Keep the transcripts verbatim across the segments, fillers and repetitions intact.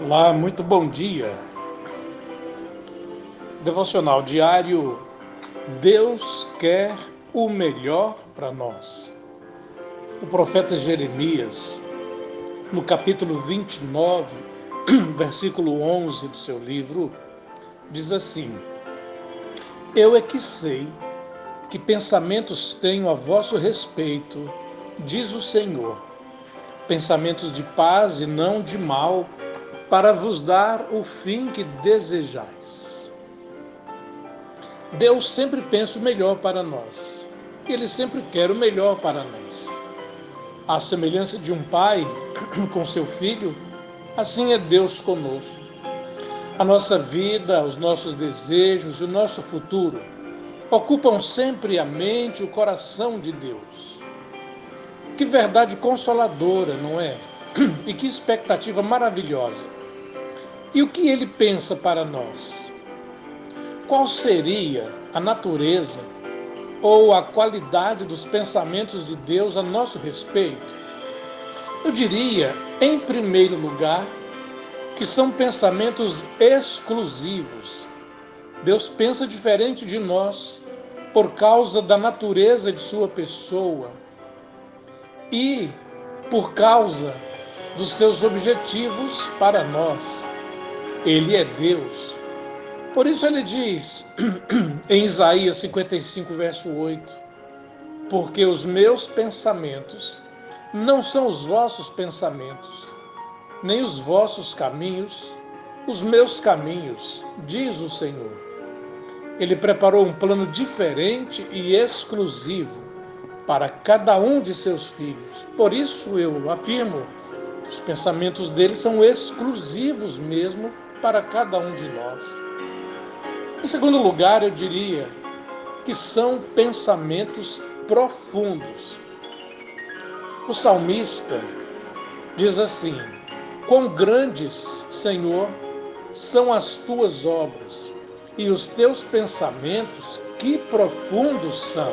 Olá, muito bom dia. Devocional diário. Deus quer o melhor para nós. O profeta Jeremias, no capítulo vinte e nove, versículo onze do seu livro, diz assim: Eu é que sei que pensamentos tenho a vosso respeito, diz o Senhor, pensamentos de paz e não de mal, para vos dar o fim que desejais. Deus sempre pensa o melhor para nós. Ele sempre quer o melhor para nós. À semelhança de um pai com seu filho, assim é Deus conosco. A nossa vida, os nossos desejos e o nosso futuro ocupam sempre a mente e o coração de Deus. Que verdade consoladora, não é? E que expectativa maravilhosa. E o que ele pensa para nós? Qual seria a natureza ou a qualidade dos pensamentos de Deus a nosso respeito? Eu diria, em primeiro lugar, que são pensamentos exclusivos. Deus pensa diferente de nós por causa da natureza de sua pessoa e por causa dos seus objetivos para nós. Ele é Deus. Por isso ele diz em Isaías cinquenta e cinco, verso oito, porque os meus pensamentos não são os vossos pensamentos, nem os vossos caminhos, os meus caminhos, diz o Senhor. Ele preparou um plano diferente e exclusivo para cada um de seus filhos. Por isso eu afirmo que os pensamentos dele são exclusivos mesmo para cada um de nós. Em segundo lugar, eu diria que são pensamentos profundos. O salmista diz assim: quão grandes, Senhor, são as tuas obras, e os teus pensamentos, que profundos são.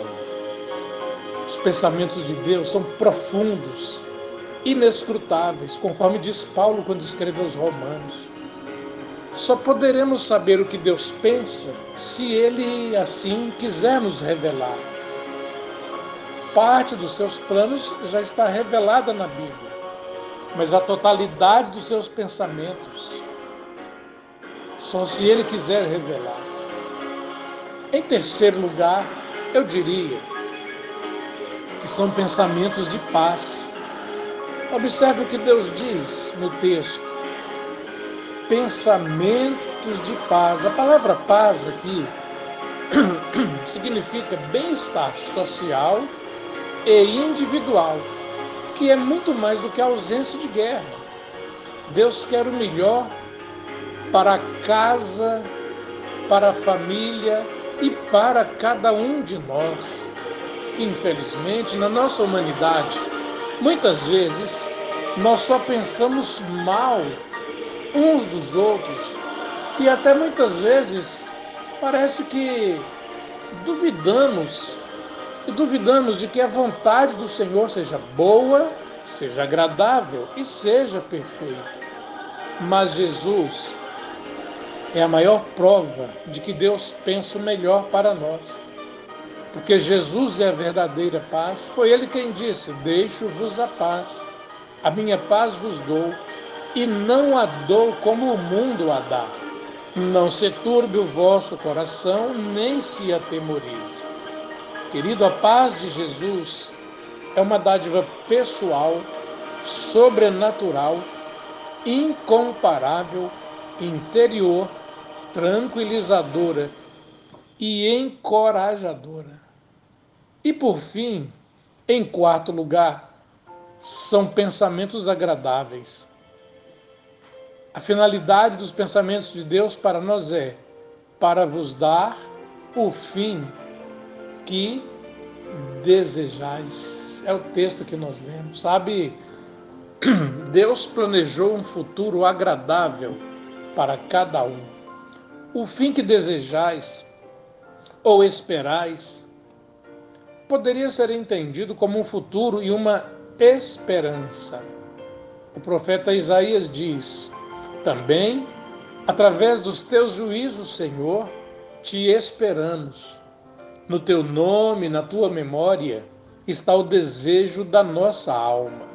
Os pensamentos de Deus são profundos, inescrutáveis, conforme diz Paulo quando escreve aos Romanos. Só poderemos saber o que Deus pensa se Ele assim quiser nos revelar. Parte dos seus planos já está revelada na Bíblia, mas a totalidade dos seus pensamentos só se Ele quiser revelar. Em terceiro lugar, eu diria que são pensamentos de paz. Observe o que Deus diz no texto. Pensamentos de paz. A palavra paz aqui significa bem-estar social e individual, que é muito mais do que a ausência de guerra. Deus quer o melhor para a casa, para a família e para cada um de nós. Infelizmente, na nossa humanidade, muitas vezes nós só pensamos mal uns dos outros e até muitas vezes parece que duvidamos e duvidamos de que a vontade do Senhor seja boa, seja agradável e seja perfeita. Mas Jesus é a maior prova de que Deus pensa o melhor para nós. Porque Jesus é a verdadeira paz. Foi Ele quem disse: deixo-vos a paz, a minha paz vos dou, e não a dou como o mundo a dá. Não se turbe o vosso coração, nem se atemorize. Querido, a paz de Jesus é uma dádiva pessoal, sobrenatural, incomparável, interior, tranquilizadora e encorajadora. E por fim, em quarto lugar, são pensamentos agradáveis. A finalidade dos pensamentos de Deus para nós é para vos dar o fim que desejais. É o texto que nós lemos. Sabe, Deus planejou um futuro agradável para cada um. O fim que desejais ou esperais poderia ser entendido como um futuro e uma esperança. O profeta Isaías diz: Também, através dos teus juízos, Senhor, te esperamos. No teu nome, na tua memória, está o desejo da nossa alma.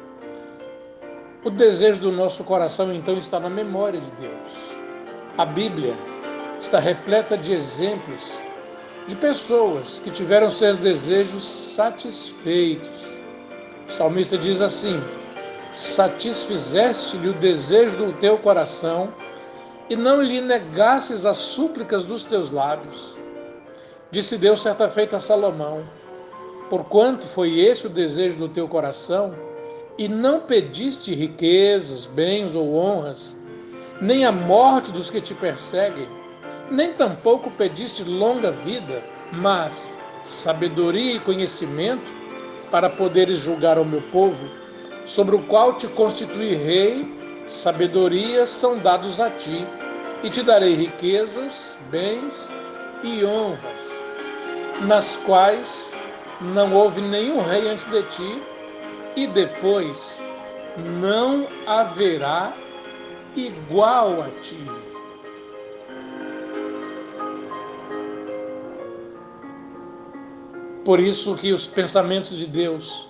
O desejo do nosso coração, então, está na memória de Deus. A Bíblia está repleta de exemplos de pessoas que tiveram seus desejos satisfeitos. O salmista diz assim: satisfizeste-lhe o desejo do teu coração e não lhe negasses as súplicas dos teus lábios. Disse Deus certa feita a Salomão: porquanto foi esse o desejo do teu coração, e não pediste riquezas, bens ou honras, nem a morte dos que te perseguem, nem tampouco pediste longa vida, mas sabedoria e conhecimento, para poderes julgar ao meu povo, sobre o qual te constituí rei, sabedoria são dados a ti, e te darei riquezas, bens e honras, nas quais não houve nenhum rei antes de ti, e depois não haverá igual a ti. Por isso que os pensamentos de Deus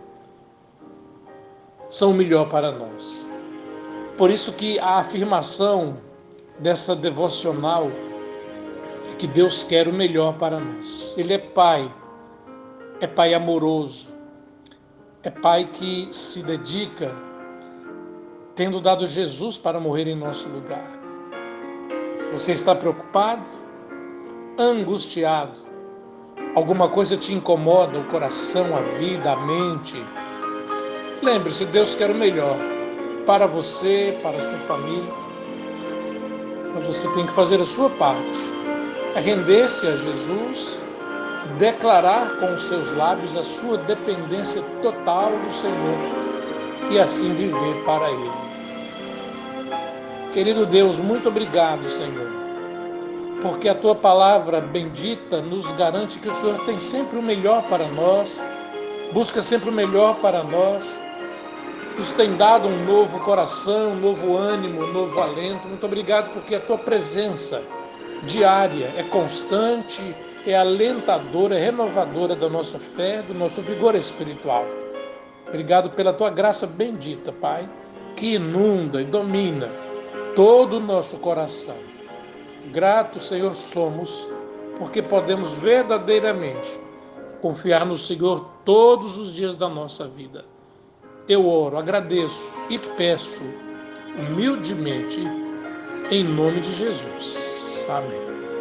são o melhor para nós. Por isso que a afirmação dessa devocional é que Deus quer o melhor para nós. Ele é Pai, é Pai amoroso, é Pai que se dedica, tendo dado Jesus para morrer em nosso lugar. Você está preocupado? Angustiado? Alguma coisa te incomoda o coração, a vida, a mente? Lembre-se, Deus quer o melhor para você, para a sua família. Mas você tem que fazer a sua parte. É render-se a Jesus, declarar com os seus lábios a sua dependência total do Senhor e assim viver para Ele. Querido Deus, muito obrigado, Senhor, porque a Tua palavra bendita nos garante que o Senhor tem sempre o melhor para nós, busca sempre o melhor para nós, nos tem dado um novo coração, um novo ânimo, um novo alento. Muito obrigado porque a Tua presença diária é constante, é alentadora, é renovadora da nossa fé, do nosso vigor espiritual. Obrigado pela Tua graça bendita, Pai, que inunda e domina todo o nosso coração. Gratos, Senhor, somos, porque podemos verdadeiramente confiar no Senhor todos os dias da nossa vida. Eu oro, agradeço e peço humildemente em nome de Jesus. Amém.